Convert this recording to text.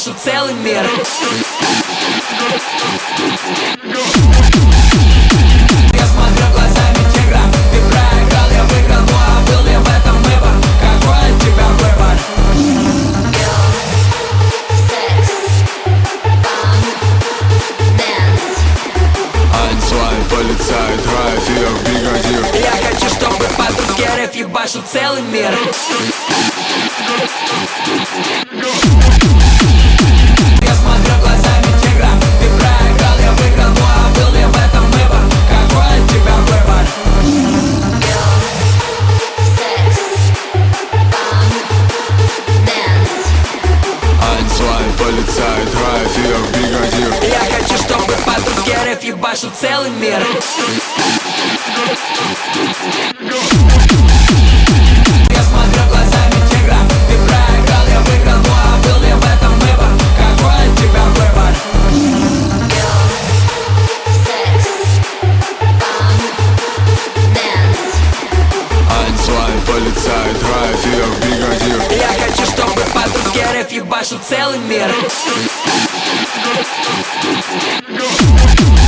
ебашу целый мир. Я смотрю глазами тигра, ты проиграл, я выиграл, ну а был ли в этом выбор? Какой у тебя выбор? Полицай, драйв, я бригадир. Я хочу, чтобы по-турски РФ ебашу целый мир. Я смотрю глазами тигра, ты проиграл, я выиграл, ну а был ли в этом выбор? Какой у тебя выбор? Полицай, драйв, я бригадир. Я хочу, чтобы по-турски РФ ебашу целый мир. Я смотрю глазами тигра, ты проиграл, я выиграл, ну а был ли в этом выбор? Какой у тебя выбор? Полицай, драйв, я бригадир. Я хочу, чтобы по-турски РФ ебашу целый мир.